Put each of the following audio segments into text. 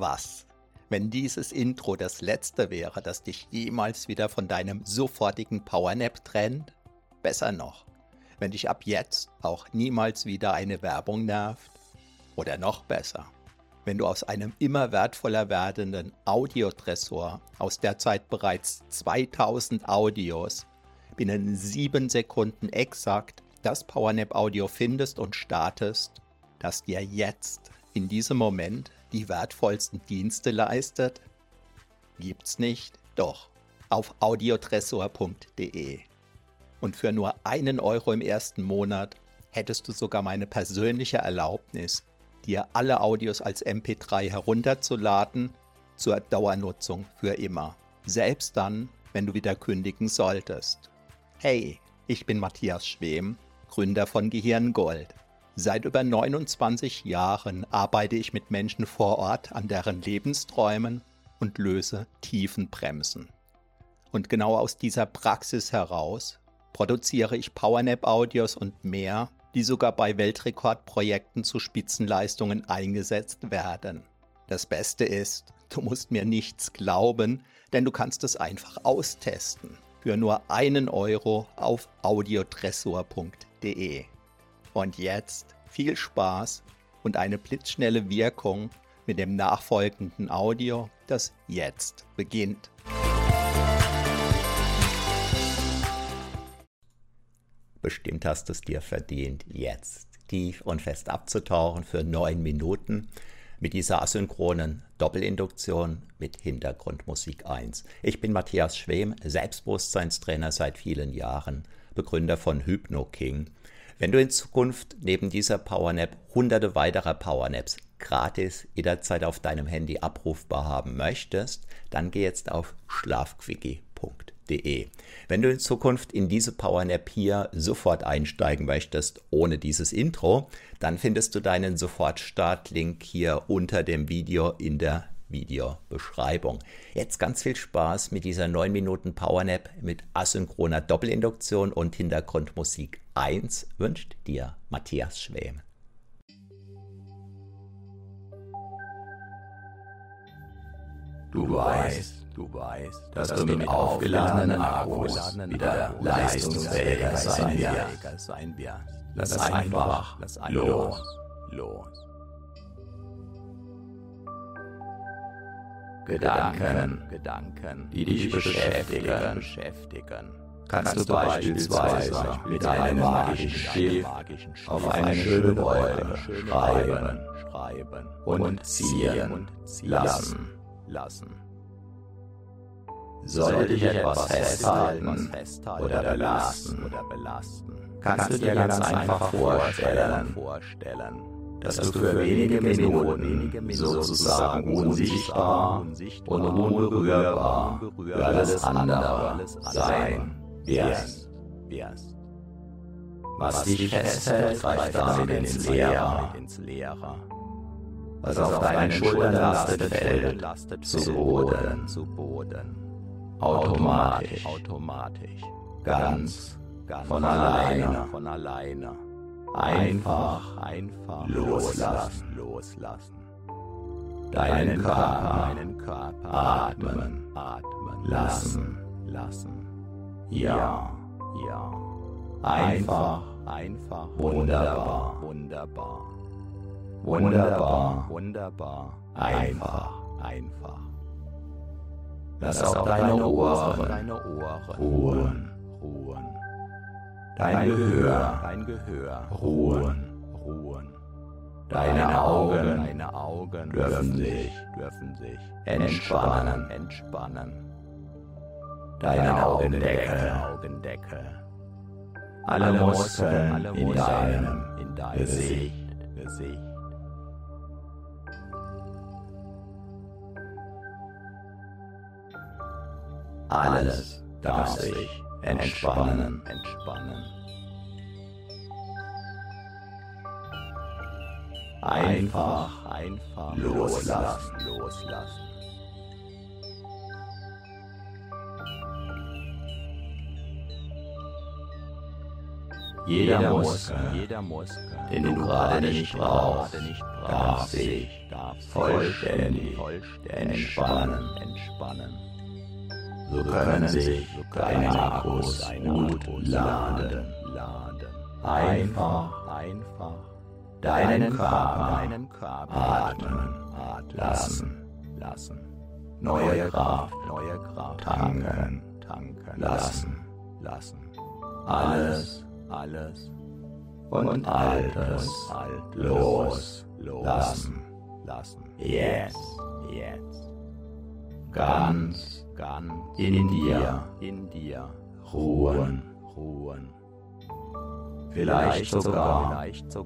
Was, wenn dieses Intro das letzte wäre, das dich jemals wieder von deinem sofortigen Powernap trennt? Besser noch, wenn dich ab jetzt auch niemals wieder eine Werbung nervt? Oder noch besser, wenn du aus einem immer wertvoller werdenden Audiotresor aus derzeit bereits 2000 Audios binnen 7 Sekunden exakt das Powernap-Audio findest und startest, das dir jetzt in diesem Moment die wertvollsten Dienste leistet? Gibt's nicht? Doch, auf audiotresor.de. Und für nur 1 Euro im ersten Monat hättest du sogar meine persönliche Erlaubnis, dir alle Audios als MP3 herunterzuladen, zur Dauernutzung für immer. Selbst dann, wenn du wieder kündigen solltest. Hey, ich bin Matthias Schwem, Gründer von Gehirngold. Seit über 29 Jahren arbeite ich mit Menschen vor Ort an deren Lebensträumen und löse Tiefenbremsen. Und genau aus dieser Praxis heraus produziere ich Powernap-Audios und mehr, die sogar bei Weltrekordprojekten zu Spitzenleistungen eingesetzt werden. Das Beste ist, du musst mir nichts glauben, denn du kannst es einfach austesten. Für nur 1 Euro auf audiotresor.de. Und jetzt viel Spaß und eine blitzschnelle Wirkung mit dem nachfolgenden Audio, das jetzt beginnt. Bestimmt hast du es dir verdient, jetzt tief und fest abzutauchen für 9 Minuten mit dieser asynchronen Doppelinduktion mit Hintergrundmusik 1. Ich bin Matthias Schwem, Selbstbewusstseinstrainer seit vielen Jahren, Begründer von HypnoKing. Wenn du in Zukunft neben dieser Powernap hunderte weiterer Powernaps gratis jederzeit auf deinem Handy abrufbar haben möchtest, dann geh jetzt auf schlafquickie.de. Wenn du in Zukunft in diese Powernap hier sofort einsteigen möchtest, ohne dieses Intro, dann findest du deinen Sofortstart-Link hier unter dem Video in der Videobeschreibung. Jetzt ganz viel Spaß mit dieser 9 Minuten Powernap mit asynchroner Doppelinduktion und Hintergrundmusik 1 wünscht dir Matthias Schwem. Du weißt, dass du mit aufgeladenen Akkus wieder leistungsfähiger sein wirst. Lass einfach los. Gedanken, die dich beschäftigen, kannst du beispielsweise mit einem magischen Stift auf eine schöne Wolke schreiben und ziehen lassen. Sollte dich etwas festhalten oder belasten, kannst du dir ganz einfach vorstellen, dass du für wenige Minuten sozusagen unsichtbar und unberührbar für alles andere sein wirst. Was dich festhält, greift damit ins Leere. Was auf deinen Schultern lastet, fällt zu Boden. Automatisch. Ganz von alleine. Einfach loslassen. Deinen Körper atmen lassen. Ja. Einfach wunderbar. Einfach. Lass auch deine Ohren ruhen. Dein Gehör ruhen. Deine Augen dürfen sich entspannen. Deine Augendecke. Alle Muskeln in deinem Gesicht. Alles darf sich entspannen. Einfach loslassen. Jeder Muskel, den du gerade nicht brauchst, darf sich vollständig entspannen. So können sich deine Akkus gut laden. Einfach deinen Körper atmen lassen. Neue Kraft tanken lassen. Alles und Altes loslassen. Jetzt. Ganz in dir ruhen. Vielleicht sogar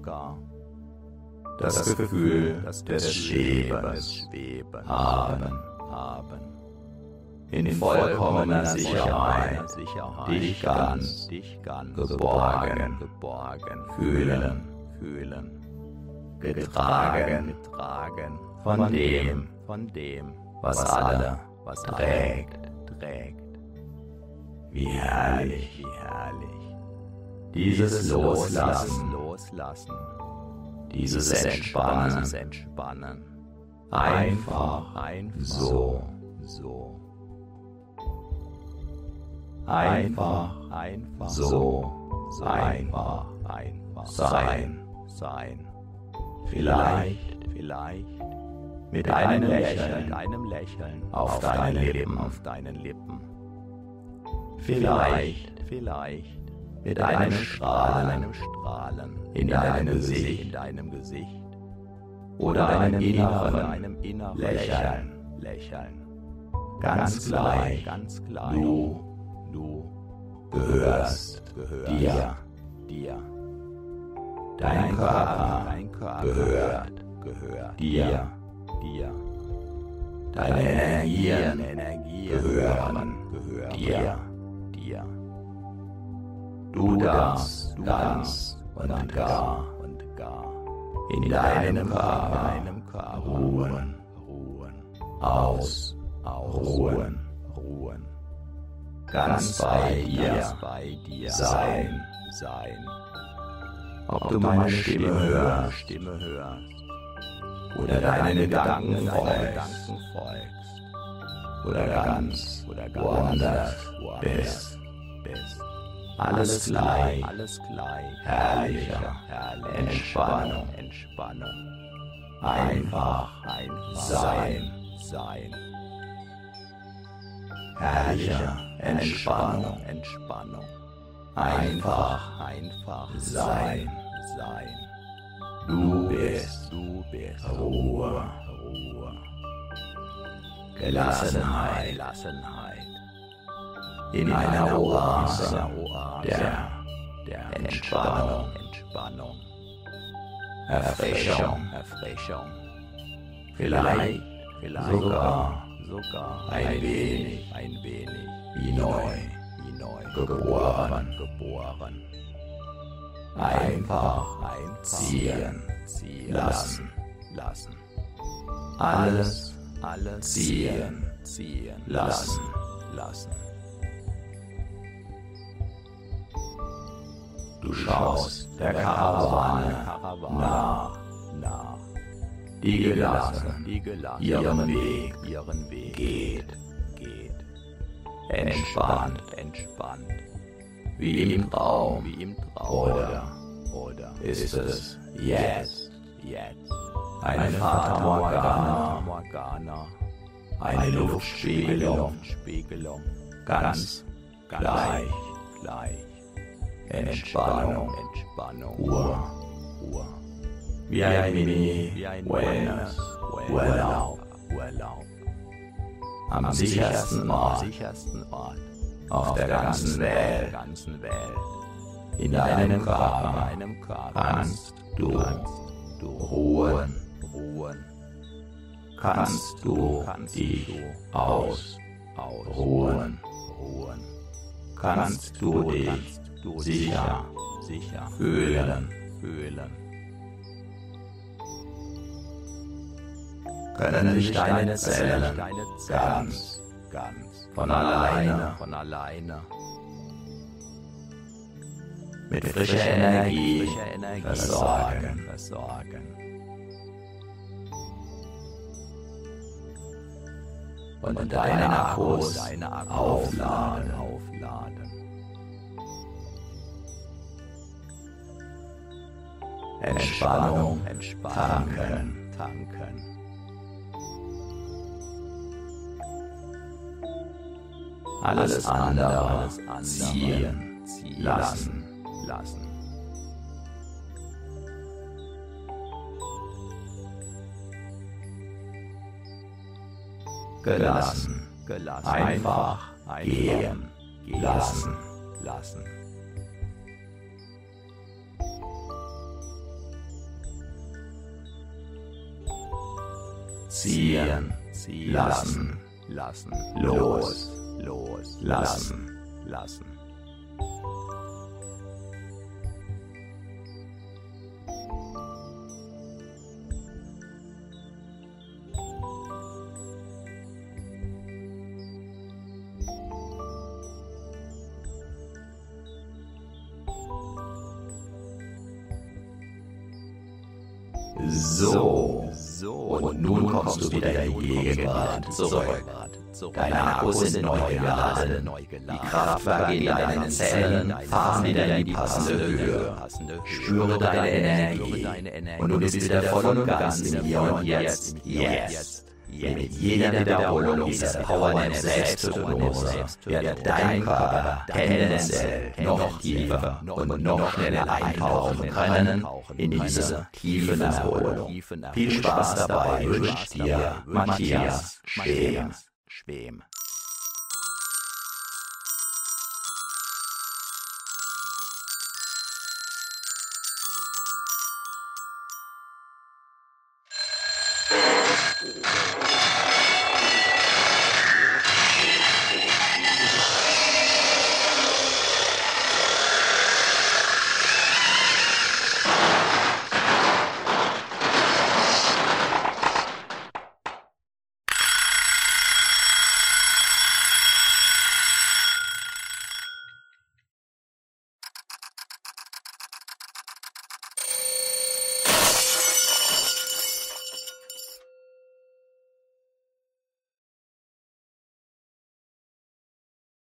das Gefühl des Schwebens haben. In vollkommener Sicherheit dich ganz geborgen fühlen. Getragen von dem, was alle trägt. Wie herrlich. Dieses Loslassen, dieses Entspannen, einfach so. Einfach sein. Vielleicht mit einem Lächeln auf deinen Lippen. Vielleicht mit einem Strahlen in deinem Gesicht oder einem inneren Lächeln. Ganz gleich, du gehörst dir. Dein Körper gehört dir. Deine Energien gehören dir. Du darfst ganz und gar in deinem Körper ruhen. Ausruhen. Ganz bei dir sein. Ob du meine Stimme hörst oder deinen Gedanken folgst oder ganz woanders bist. Alles gleich, herrlicher Entspannung. Einfach sein. Herrlicher Entspannung. Einfach sein. Du bist Ruhe. Gelassenheit. In einer Oase der Entspannung. Erfrischung. Vielleicht sogar ein wenig wie neu geboren. Einfach ziehen lassen. Alles ziehen lassen. Du schaust der Karawane nach, die gelassen ihren Weg geht. Entspannt, wie im Traum, oder ist es jetzt? Eine Fata Morgana, eine Luftspiegelung, ganz gleich. Entspannung, Ruhe, wie ein Mini-Wellness-Urlaub. Am sichersten Ort auf der ganzen Welt. In deinem Körper kannst du ruhen. Kannst du dich ausruhen. Kannst du dich sicher fühlen. Können sich deine Zellen ganz von alleine mit frischer Energie versorgen. Und deine Akkus aufladen. Entspannung tanken. Alles andere ziehen lassen. Gelassen. Einfach gehen lassen. Ziehen lassen. Loslassen. So, und nun kommst du wieder in die Gegenwart zurück. Deine Akkus sind neu geladen. Die Kraftwerke in deinen Zellen fahren wieder in die passende Höhe. Spüre deine Energie und du bist wieder voll und ganz im Hier und Jetzt. Mit jeder Wiederholung dieser Powernap Selbsthypnose wird dein Körper tendenziell noch tiefer und noch schneller eintauchen können in diese tiefe Erholung. Viel Spaß dabei wünscht dir Matthias Schwem.